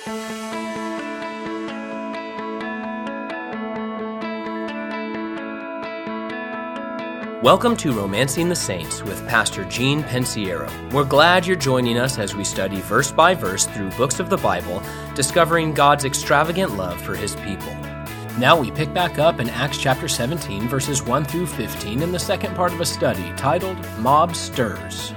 Welcome to Romancing the Saints with Pastor Gene Pensiero. We're glad you're joining us as we study verse by verse through books of the Bible, discovering God's extravagant love for His people. Now we pick back up in Acts chapter 17, verses 1 through 15 in the second part of a study titled Mob Stirs.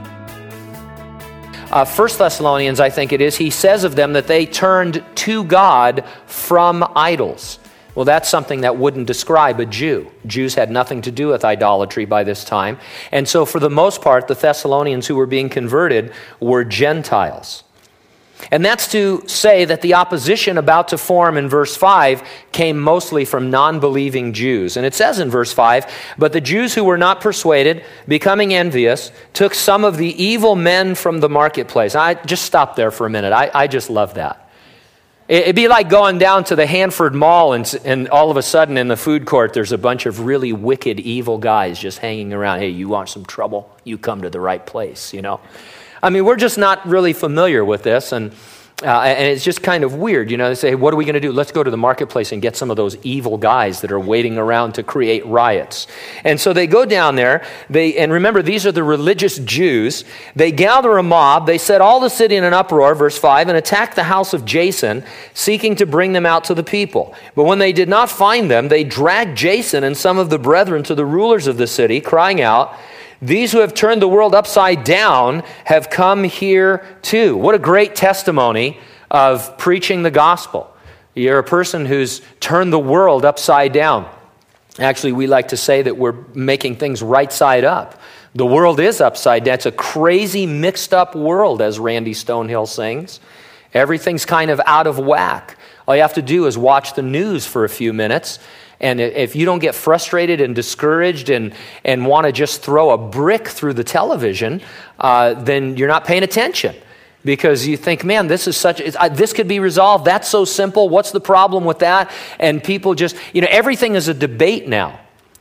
1 Thessalonians, I think it is, he says of them that they turned to God from idols. Well, that's something that wouldn't describe a Jew. Jews had nothing to do with idolatry by this time. And so for the most part, the Thessalonians who were being converted were Gentiles. And that's to say that the opposition about to form in verse 5 came mostly from non-believing Jews. And it says in verse 5, "But the Jews who were not persuaded, becoming envious, took some of the evil men from the marketplace." I just stop there for a minute. I just love that. It'd be like going down to the Hanford Mall and all of a sudden in the food court there's a bunch of really wicked, evil guys just hanging around. Hey, you want some trouble? You come to the right place, you know. I mean, we're just not really familiar with this, and it's just kind of weird. You know, they say, hey, what are we going to do? Let's go to the marketplace and get some of those evil guys that are waiting around to create riots. And so they go down there, and remember, these are the religious Jews. They gather a mob, they set all the city in an uproar, verse 5, and attack the house of Jason, seeking to bring them out to the people. But when they did not find them, they dragged Jason and some of the brethren to the rulers of the city, crying out, "These who have turned the world upside down have come here too." What a great testimony of preaching the gospel. You're a person who's turned the world upside down. Actually, we like to say that we're making things right side up. The world is upside down. It's a crazy, mixed up world, as Randy Stonehill sings. Everything's kind of out of whack. All you have to do is watch the news for a few minutes. And if you don't get frustrated and discouraged and want to just throw a brick through the television, then you're not paying attention. Because you think, man, this could be resolved. That's so simple. What's the problem with that? And people just, everything is a debate now.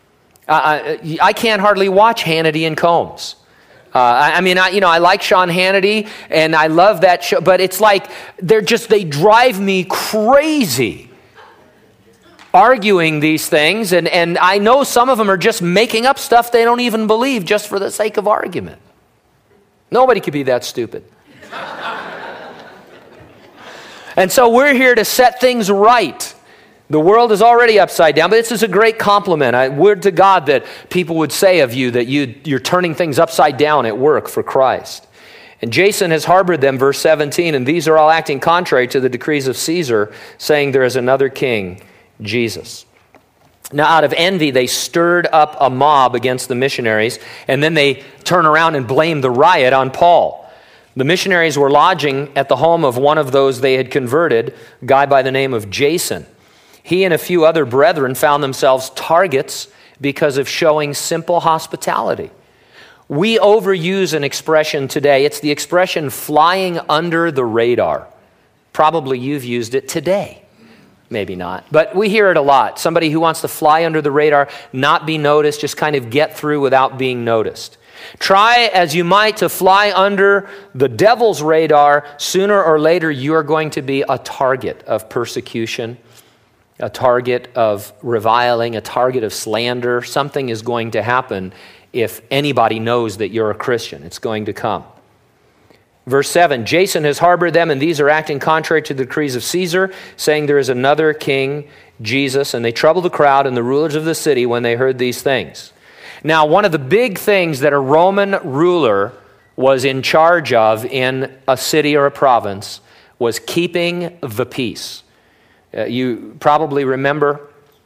I can't hardly watch Hannity and Combs. I like Sean Hannity and I love that show, but it's like they drive me crazy. Arguing these things, and I know some of them are just making up stuff they don't even believe just for the sake of argument. Nobody could be that stupid. And so we're here to set things right. The world is already upside down, but this is a great compliment. Word to God that people would say of you that you're turning things upside down at work for Christ. And Jason has harbored them, verse 17, and these are all acting contrary to the decrees of Caesar, saying there is another king, Jesus. Now, out of envy, they stirred up a mob against the missionaries, and then they turn around and blame the riot on Paul. The missionaries were lodging at the home of one of those they had converted, a guy by the name of Jason. He and a few other brethren found themselves targets because of showing simple hospitality. We overuse an expression today. It's the expression flying under the radar. Probably you've used it today. Maybe not. But we hear it a lot. Somebody who wants to fly under the radar, not be noticed, just kind of get through without being noticed. Try as you might to fly under the devil's radar, sooner or later you are going to be a target of persecution, a target of reviling, a target of slander. Something is going to happen if anybody knows that you're a Christian. It's going to come. Verse 7, Jason has harbored them, and these are acting contrary to the decrees of Caesar, saying there is another king, Jesus, and they troubled the crowd and the rulers of the city when they heard these things. Now, one of the big things that a Roman ruler was in charge of in a city or a province was keeping the peace. You probably remember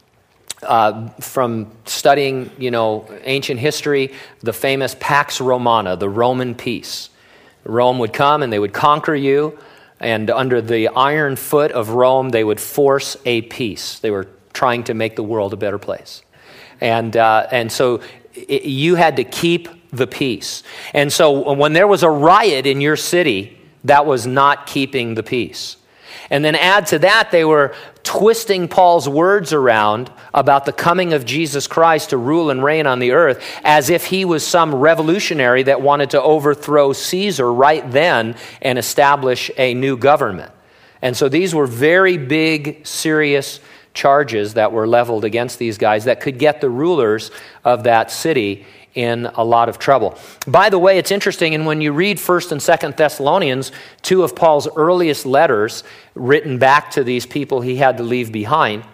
from studying, ancient history, the famous Pax Romana, the Roman peace. Rome would come and they would conquer you, and under the iron foot of Rome, they would force a peace. They were trying to make the world a better place. And so you had to keep the peace. And so when there was a riot in your city, that was not keeping the peace. And then add to that, they were twisting Paul's words around about the coming of Jesus Christ to rule and reign on the earth as if he was some revolutionary that wanted to overthrow Caesar right then and establish a new government. And so these were very big, serious charges that were leveled against these guys that could get the rulers of that city in a lot of trouble. By the way, it's interesting, and when you read 1st and 2nd Thessalonians, two of Paul's earliest letters written back to these people he had to leave behind,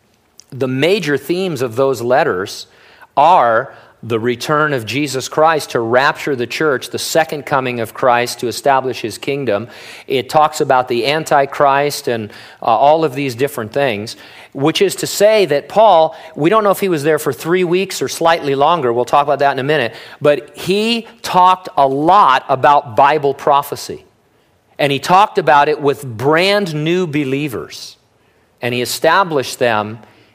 the major themes of those letters are the return of Jesus Christ to rapture the church, the second coming of Christ to establish his kingdom. It talks about the Antichrist and all of these different things, which is to say that Paul, we don't know if he was there for 3 weeks or slightly longer. We'll talk about that in a minute. But he talked a lot about Bible prophecy. And he talked about it with brand new believers. And he established them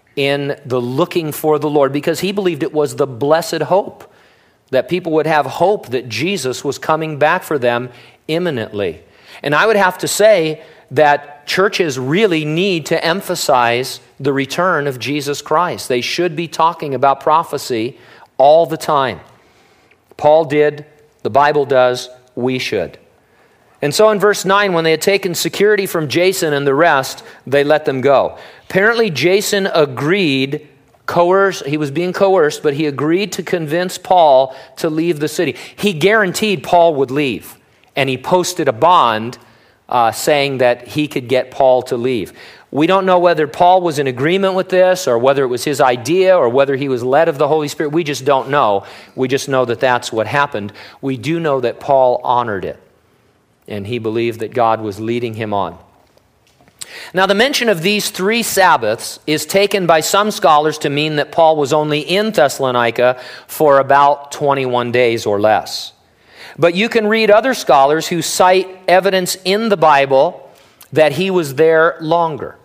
in the looking for the Lord, because he believed it was the blessed hope, that people would have hope that Jesus was coming back for them imminently. And I would have to say that churches really need to emphasize the return of Jesus Christ. They should be talking about prophecy all the time. Paul did, the Bible does, we should. And so in verse 9, when they had taken security from Jason and the rest, they let them go. Apparently Jason agreed, he was being coerced, but he agreed to convince Paul to leave the city. He guaranteed Paul would leave, and he posted a bond saying that he could get Paul to leave. We don't know whether Paul was in agreement with this, or whether it was his idea, or whether he was led of the Holy Spirit. We just don't know. We just know that that's what happened. We do know that Paul honored it, and he believed that God was leading him on. Now, the mention of these 3 Sabbaths is taken by some scholars to mean that Paul was only in Thessalonica for about 21 days or less. But you can read other scholars who cite evidence in the Bible that he was there longer.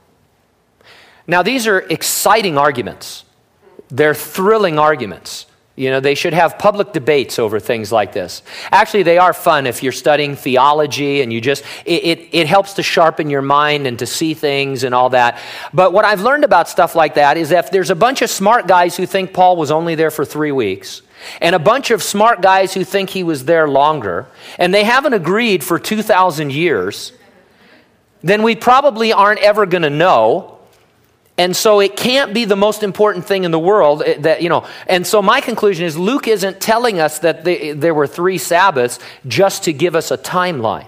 Now, these are exciting arguments. They're thrilling arguments. You know, they should have public debates over things like this. Actually, they are fun if you're studying theology and it helps to sharpen your mind and to see things and all that. But what I've learned about stuff like that is that if there's a bunch of smart guys who think Paul was only there for 3 weeks, and a bunch of smart guys who think he was there longer, and they haven't agreed for 2,000 years, then we probably aren't ever going to know. And so it can't be the most important thing in the world that, and so my conclusion is Luke isn't telling us that there were 3 Sabbaths just to give us a timeline.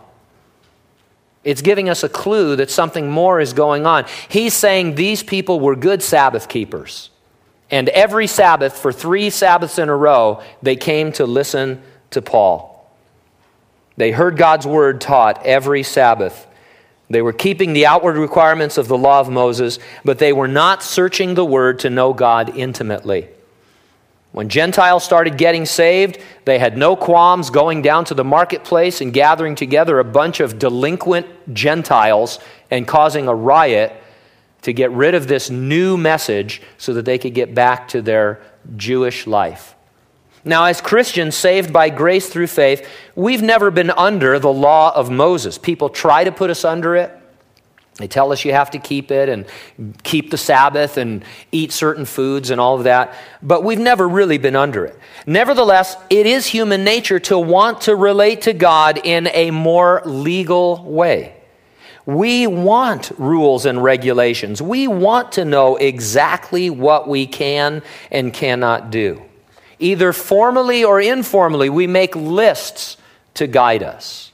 It's giving us a clue that something more is going on. He's saying these people were good Sabbath keepers. And every Sabbath, for 3 Sabbaths in a row, they came to listen to Paul. They heard God's word taught every Sabbath. They were keeping the outward requirements of the law of Moses, but they were not searching the word to know God intimately. When Gentiles started getting saved, they had no qualms going down to the marketplace and gathering together a bunch of delinquent Gentiles and causing a riot to get rid of this new message so that they could get back to their Jewish life. Now, as Christians saved by grace through faith, we've never been under the law of Moses. People try to put us under it. They tell us you have to keep it and keep the Sabbath and eat certain foods and all of that. But we've never really been under it. Nevertheless, it is human nature to want to relate to God in a more legal way. We want rules and regulations. We want to know exactly what we can and cannot do. Either formally or informally, we make lists to guide us.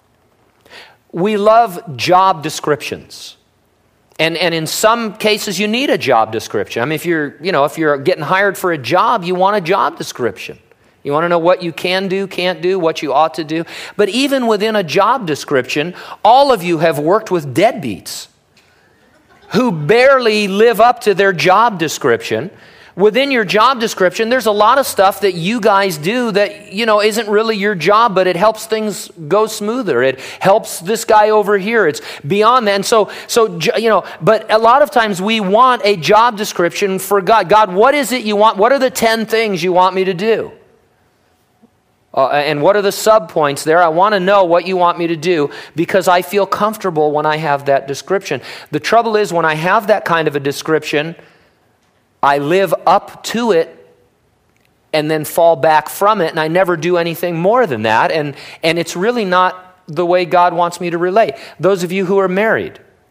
We love job descriptions. And in some cases, you need a job description. I mean, if you're getting hired for a job, you want a job description. You want to know what you can do, can't do, what you ought to do. But even within a job description, all of you have worked with deadbeats who barely live up to their job description. Within your job description, there's a lot of stuff that you guys do that, isn't really your job, but it helps things go smoother. It helps this guy over here. It's beyond that. And so, but a lot of times we want a job description for God. God, what is it you want? What are the 10 things you want me to do? And what are the subpoints there? I want to know what you want me to do because I feel comfortable when I have that description. The trouble is when I have that kind of a description, I live up to it and then fall back from it, and I never do anything more than that. And it's really not the way God wants me to relate. Those of you who are married,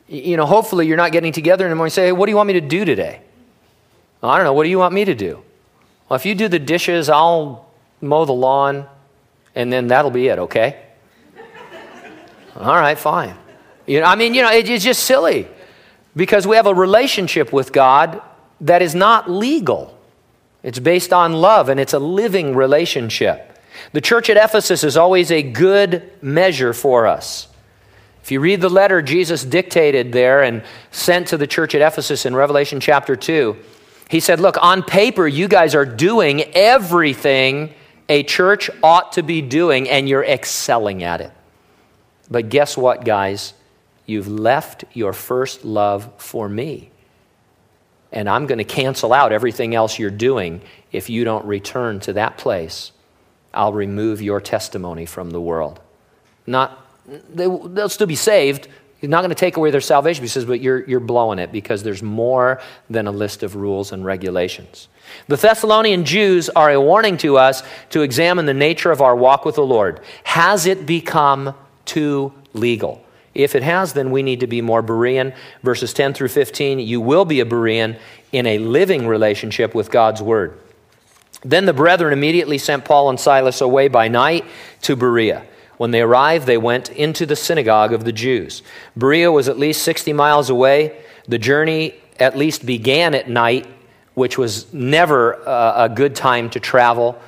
Hopefully you're not getting together in the morning and say, hey, what do you want me to do today? I don't know, what do you want me to do? Well, if you do the dishes, I'll mow the lawn, and then that'll be it, okay? All right, fine. It's just silly because we have a relationship with God that is not legal. It's based on love, and it's a living relationship. The church at Ephesus is always a good measure for us. If you read the letter Jesus dictated there and sent to the church at Ephesus in Revelation chapter 2, he said, look, on paper, you guys are doing everything a church ought to be doing, and you're excelling at it. But guess what, guys? You've left your first love for me. And I'm going to cancel out everything else you're doing if you don't return to that place. I'll remove your testimony from the world. They'll still be saved. He's not going to take away their salvation. He says, but you're blowing it because there's more than a list of rules and regulations. The Thessalonian Jews are a warning to us to examine the nature of our walk with the Lord. Has it become too legal? If it has, then we need to be more Berean. Verses 10 through 15, you will be a Berean in a living relationship with God's Word. Then the brethren immediately sent Paul and Silas away by night to Berea. When they arrived, they went into the synagogue of the Jews. Berea was at least 60 miles away. The journey at least began at night, which was never a good time to travel.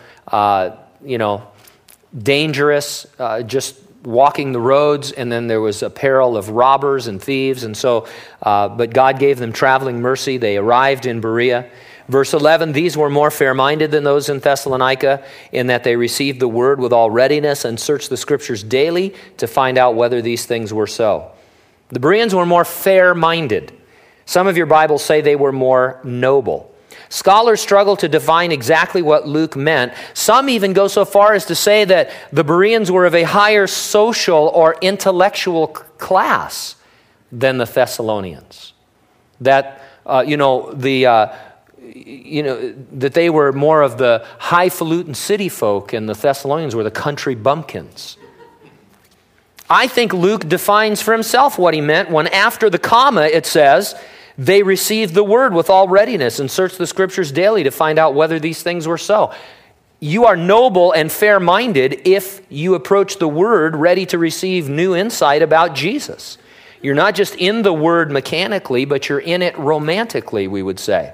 Dangerous, just walking the roads, and then there was a peril of robbers and thieves. And so, but God gave them traveling mercy. They arrived in Berea. Verse 11, these were more fair-minded than those in Thessalonica in that they received the word with all readiness and searched the scriptures daily to find out whether these things were so. The Bereans were more fair-minded. Some of your Bibles say they were more noble. Scholars struggle to define exactly what Luke meant. Some even go so far as to say that the Bereans were of a higher social or intellectual class than the Thessalonians. That, that they were more of the highfalutin city folk and the Thessalonians were the country bumpkins. I think Luke defines for himself what he meant when after the comma it says, they received the word with all readiness and searched the scriptures daily to find out whether these things were so. You are noble and fair-minded if you approach the word ready to receive new insight about Jesus. You're not just in the word mechanically, but you're in it romantically, we would say.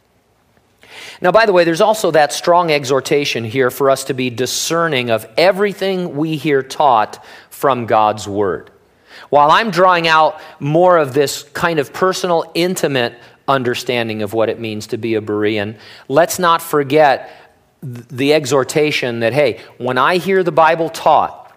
Now, by the way, there's also that strong exhortation here for us to be discerning of everything we hear taught from God's Word. While I'm drawing out more of this kind of personal, intimate understanding of what it means to be a Berean, let's not forget the exhortation that, hey, when I hear the Bible taught,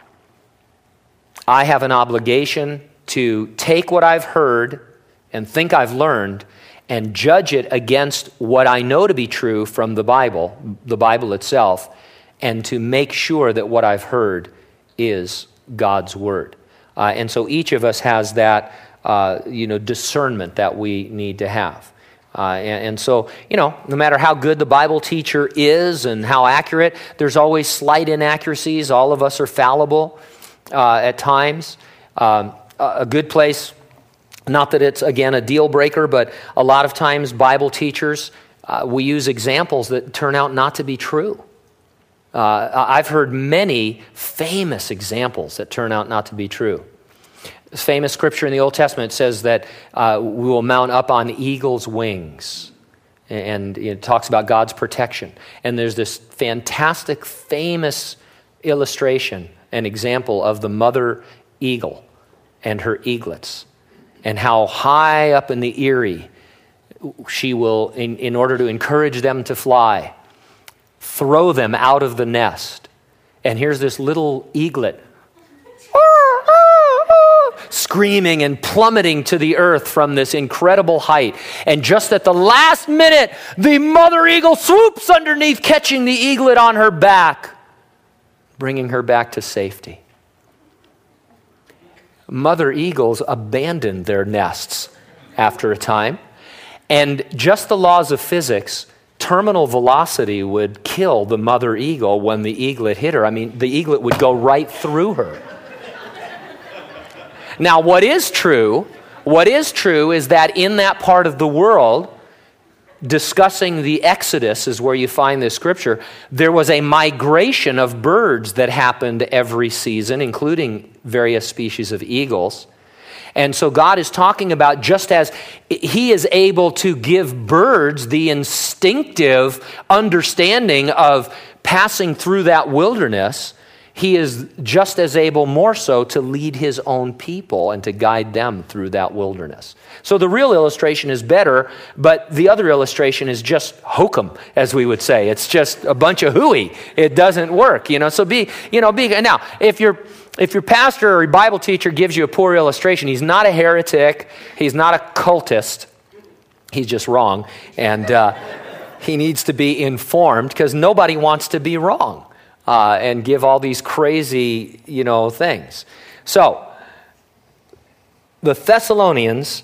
I have an obligation to take what I've heard and think I've learned and judge it against what I know to be true from the Bible itself, and to make sure that what I've heard is God's Word. And so each of us has that, discernment that we need to have. And so, no matter how good the Bible teacher is and how accurate, there's always slight inaccuracies. All of us are fallible at times. A good place, not that it's, again, a deal breaker, but a lot of times Bible teachers, we use examples that turn out not to be true. I've heard many famous examples that turn out not to be true. This famous scripture in the Old Testament says that we will mount up on eagle's wings. And it talks about God's protection. And there's this fantastic, famous illustration, an example of the mother eagle and her eaglets, and how high up in the eyrie she will, in order to encourage them to fly, throw them out of the nest. And here's this little eaglet screaming and plummeting to the earth from this incredible height. And just at the last minute, the mother eagle swoops underneath, catching the eaglet on her back, bringing her back to safety. Mother eagles abandon their nests after a time. And just the laws of physics, terminal velocity would kill the mother eagle when the eaglet hit her. I mean, the eaglet would go right through her. Now, what is true what is true is that in that part of the world, discussing the Exodus is where you find this scripture, there was a migration of birds that happened every season, including various species of eagles. And so God is talking about, just as he is able to give birds the instinctive understanding of passing through that wilderness, he is just as able, more so, to lead his own people and to guide them through that wilderness. So the real illustration is better, but the other illustration is just hokum, as we would say. It's just a bunch of hooey. It doesn't work, So now, if your pastor or your Bible teacher gives you a poor illustration, he's not a heretic, he's not a cultist, he's just wrong, and he needs to be informed, because nobody wants to be wrong. And give all these crazy, things. So, the Thessalonians,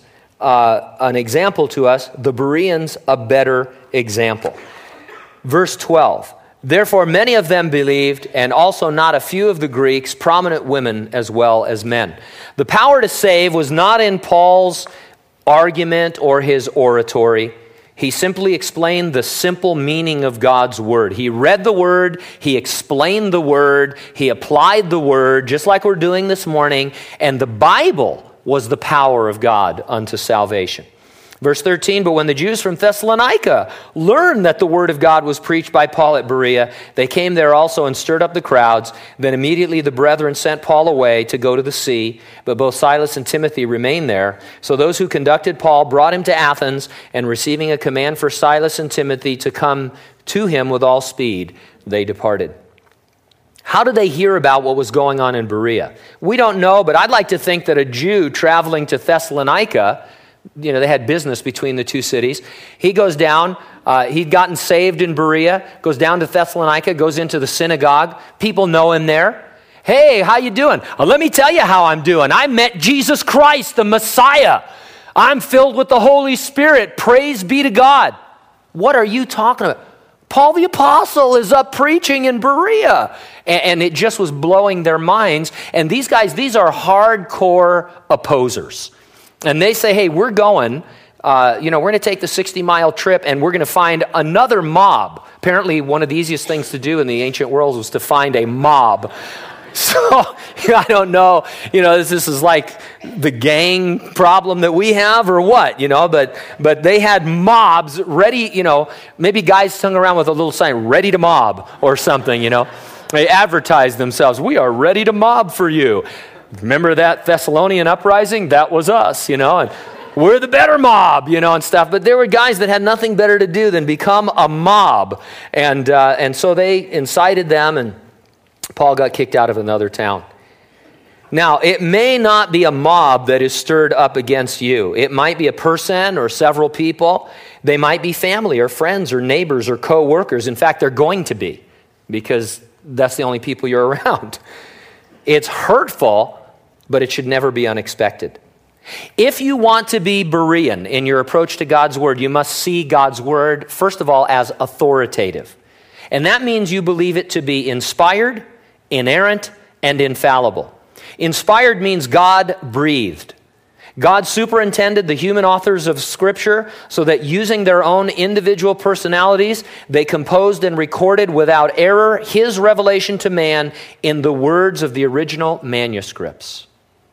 an example to us, the Bereans, a better example. Verse 12, therefore many of them believed, and also not a few of the Greeks, prominent women as well as men. The power to save was not in Paul's argument or his oratory. He simply explained the simple meaning of God's word. He read the word, he explained the word, he applied the word, just like we're doing this morning, and the Bible was the power of God unto salvation. Verse 13, but when the Jews from Thessalonica learned that the word of God was preached by Paul at Berea, they came there also and stirred up the crowds. Then immediately the brethren sent Paul away to go to the sea, but both Silas and Timothy remained there. So those who conducted Paul brought him to Athens, and receiving a command for Silas and Timothy to come to him with all speed, they departed. How did they hear about what was going on in Berea? We don't know, but I'd like to think that a Jew traveling to Thessalonica, they had business between the two cities. He goes down, he'd gotten saved in Berea, goes down to Thessalonica, goes into the synagogue. People know him there. Hey, how you doing? Let me tell you how I'm doing. I met Jesus Christ, the Messiah. I'm filled with the Holy Spirit. Praise be to God. What are you talking about? Paul the Apostle is up preaching in Berea. And it just was blowing their minds. And these guys, these are hardcore opposers. And they say, hey, we're going, we're going to take the 60-mile trip, and we're going to find another mob. Apparently, one of the easiest things to do in the ancient world was to find a mob. So, I don't know, this is like the gang problem that we have or what, but they had mobs ready, maybe guys hung around with a little sign, ready to mob or something, They advertised themselves, we are ready to mob for you. Remember that Thessalonian uprising? That was us, and we're the better mob, and stuff. But there were guys that had nothing better to do than become a mob. And so they incited them, and Paul got kicked out of another town. Now, it may not be a mob that is stirred up against you. It might be a person or several people. They might be family or friends or neighbors or co-workers. In fact, they're going to be, because that's the only people you're around. It's hurtful, but it should never be unexpected. If you want to be Berean in your approach to God's word, you must see God's word, first of all, as authoritative. And that means you believe it to be inspired, inerrant, and infallible. Inspired means God breathed. God superintended the human authors of Scripture so that using their own individual personalities, they composed and recorded without error His revelation to man in the words of the original manuscripts.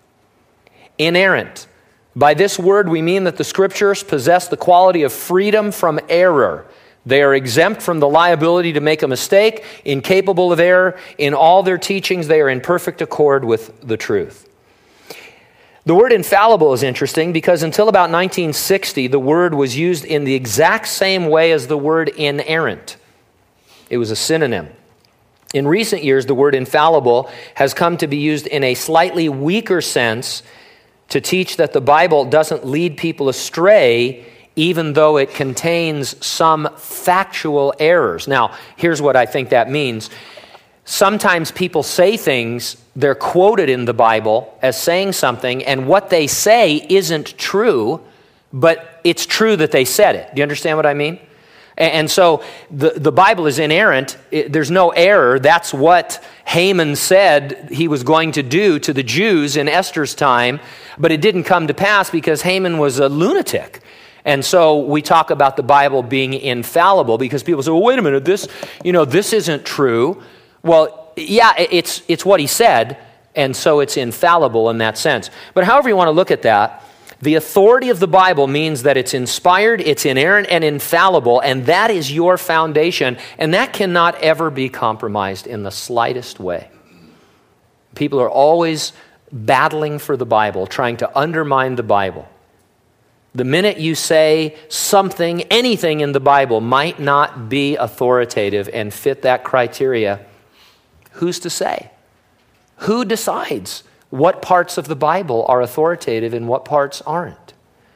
Inerrant. By this word, we mean that the Scriptures possess the quality of freedom from error. They are exempt from the liability to make a mistake, incapable of error. In all their teachings, they are in perfect accord with the truth. The word infallible is interesting because until about 1960, the word was used in the exact same way as the word inerrant. It was a synonym. In recent years, the word infallible has come to be used in a slightly weaker sense to teach that the Bible doesn't lead people astray, even though it contains some factual errors. Now, here's what I think that means. Sometimes people say things, they're quoted in the Bible as saying something, and what they say isn't true, but it's true that they said it. Do you understand what I mean? And so the Bible is inerrant. There's no error. That's what Haman said he was going to do to the Jews in Esther's time, but it didn't come to pass because Haman was a lunatic. And so we talk about the Bible being infallible because people say, well, wait a minute, this isn't true. Well, yeah, it's what he said, and so it's infallible in that sense. But however you want to look at that, the authority of the Bible means that it's inspired, it's inerrant, and infallible, and that is your foundation, and that cannot ever be compromised in the slightest way. People are always battling for the Bible, trying to undermine the Bible. The minute you say something, anything in the Bible might not be authoritative and fit that criteria, who's to say? Who decides what parts of the Bible are authoritative and what parts aren't?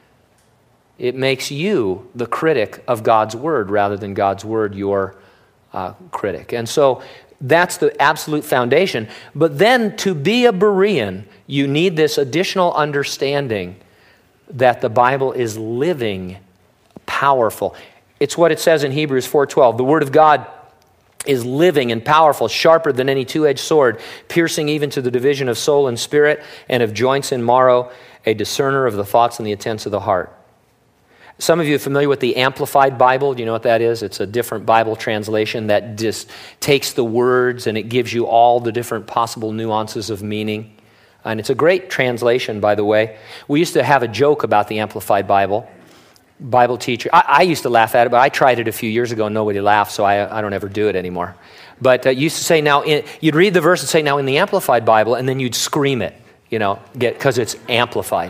It makes you the critic of God's Word rather than God's Word your critic. And so that's the absolute foundation. But then to be a Berean, you need this additional understanding that the Bible is living, powerful. It's what it says in Hebrews 4:12. The Word of God is living and powerful, sharper than any two-edged sword, piercing even to the division of soul and spirit and of joints and marrow, a discerner of the thoughts and the intents of the heart. Some of you are familiar with the Amplified Bible. Do you know what that is? It's a different Bible translation that just takes the words and it gives you all the different possible nuances of meaning. And it's a great translation, by the way. We used to have a joke about the Amplified Bible. Bible teacher, I used to laugh at it, but I tried it a few years ago and nobody laughed, so I don't ever do it anymore. But you used to say, you'd read the verse and say, now in the Amplified Bible, and then you'd scream it, because it's amplified.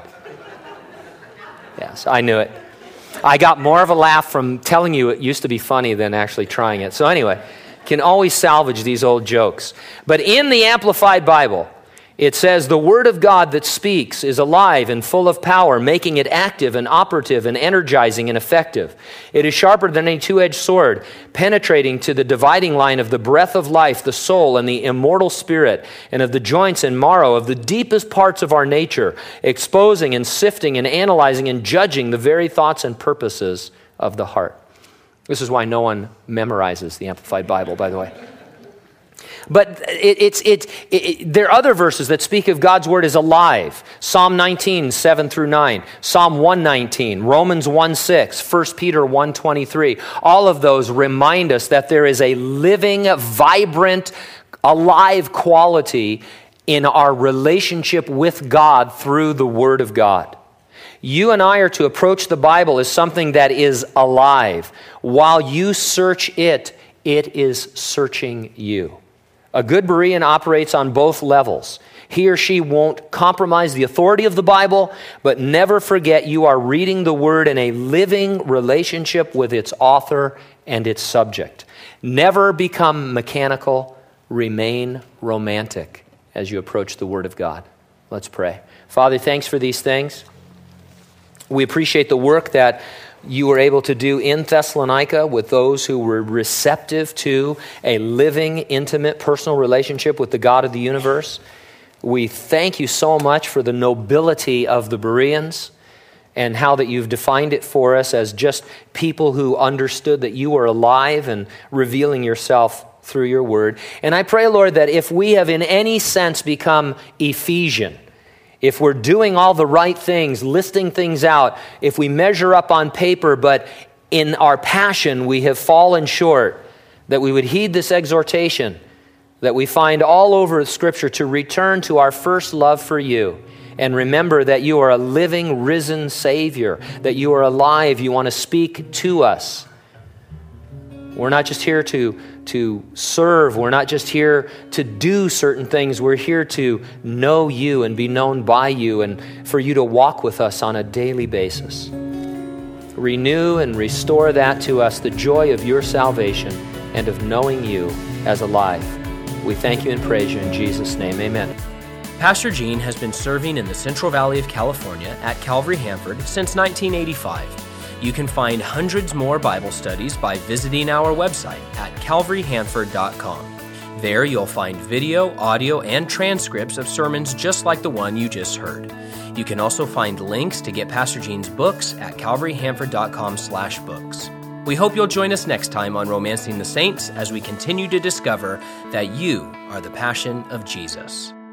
Yes, I knew it. I got more of a laugh from telling you it used to be funny than actually trying it. So anyway, can always salvage these old jokes. But in the Amplified Bible, it says, the Word of God that speaks is alive and full of power, making it active and operative and energizing and effective. It is sharper than any two-edged sword, penetrating to the dividing line of the breath of life, the soul, and the immortal spirit, and of the joints and marrow of the deepest parts of our nature, exposing and sifting and analyzing and judging the very thoughts and purposes of the heart. This is why no one memorizes the Amplified Bible, by the way. But there are other verses that speak of God's Word as alive. Psalm 19, 7 through 9. Psalm 119, Romans 1:6, 1 Peter 1:23. All of those remind us that there is a living, vibrant, alive quality in our relationship with God through the Word of God. You and I are to approach the Bible as something that is alive. While you search it, it is searching you. A good Berean operates on both levels. He or she won't compromise the authority of the Bible, but never forget you are reading the Word in a living relationship with its author and its subject. Never become mechanical, remain romantic as you approach the Word of God. Let's pray. Father, thanks for these things. We appreciate the work that you were able to do in Thessalonica with those who were receptive to a living, intimate, personal relationship with the God of the universe. We thank you so much for the nobility of the Bereans and how that you've defined it for us as just people who understood that you were alive and revealing yourself through your word. And I pray, Lord, that if we have in any sense become Ephesian, if we're doing all the right things, listing things out, if we measure up on paper, but in our passion we have fallen short, that we would heed this exhortation that we find all over Scripture to return to our first love for you and remember that you are a living, risen Savior, that you are alive, you want to speak to us. We're not just here to serve. We're not just here to do certain things. We're here to know you and be known by you and for you to walk with us on a daily basis. Renew and restore that to us, the joy of your salvation and of knowing you as alive. We thank you and praise you in Jesus' name. Amen. Pastor Gene has been serving in the Central Valley of California at Calvary Hanford since 1985. You can find hundreds more Bible studies by visiting our website at calvaryhanford.com. There you'll find video, audio, and transcripts of sermons just like the one you just heard. You can also find links to get Pastor Gene's books at calvaryhanford.com/books. We hope you'll join us next time on Romancing the Saints as we continue to discover that you are the passion of Jesus.